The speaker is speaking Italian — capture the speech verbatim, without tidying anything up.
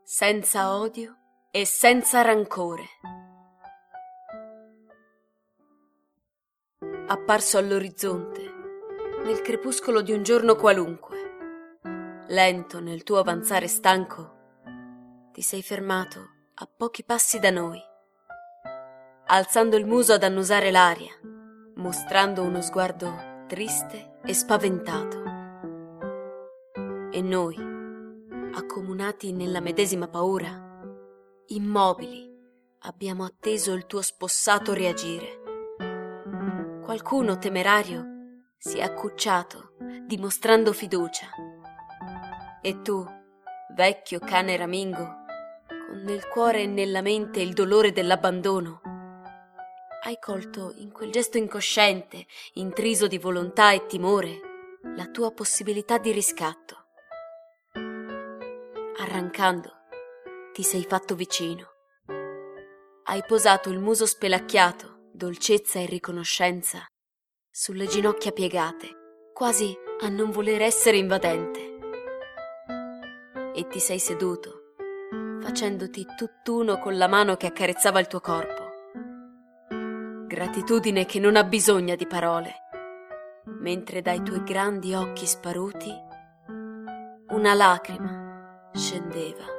senza odio e senza rancore. Apparso all'orizzonte, nel crepuscolo di un giorno qualunque, lento nel tuo avanzare stanco, ti sei fermato a pochi passi da noi, alzando il muso ad annusare l'aria, mostrando uno sguardo triste e spaventato. E noi, accomunati nella medesima paura, immobili, abbiamo atteso il tuo spossato reagire. Qualcuno temerario si è accucciato, dimostrando fiducia. E tu, vecchio cane ramingo, con nel cuore e nella mente il dolore dell'abbandono, hai colto in quel gesto incosciente, intriso di volontà e timore, la tua possibilità di riscatto. Arrancando, ti sei fatto vicino. Hai posato il muso spelacchiato, dolcezza e riconoscenza, sulle ginocchia piegate, quasi a non voler essere invadente. E ti sei seduto, facendoti tutt'uno con la mano che accarezzava il tuo corpo. Gratitudine che non ha bisogno di parole, mentre dai tuoi grandi occhi sparuti una lacrima scendeva.